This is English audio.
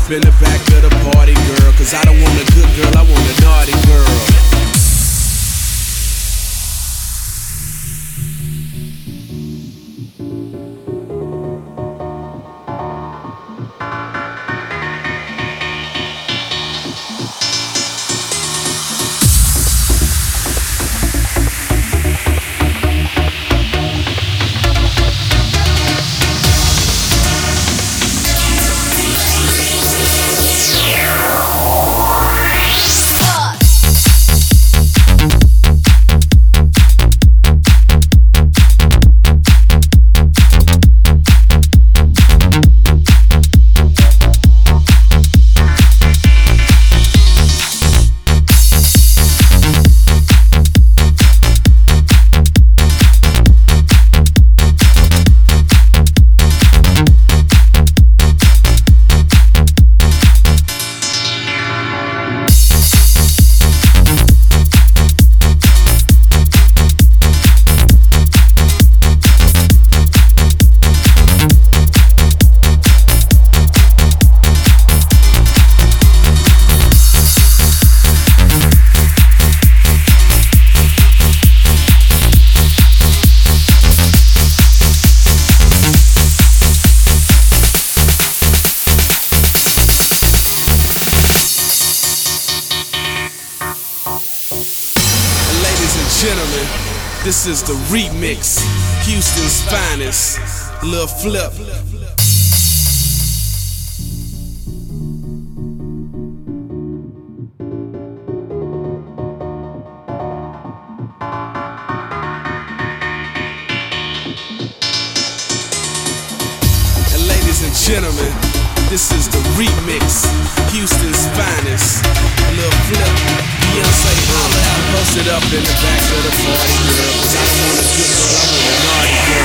up in the back of the party, girl. Cause I don't want a good girl, I want a naughty girl. Gentlemen, this is the remix, Houston's finest, Lil Flip. And ladies and gentlemen, this is the remix, Houston's finest, Lil Flip. Beyonce, posted up in the back of the party, girl. Cause I don't want a good girl, I want a naughty girl.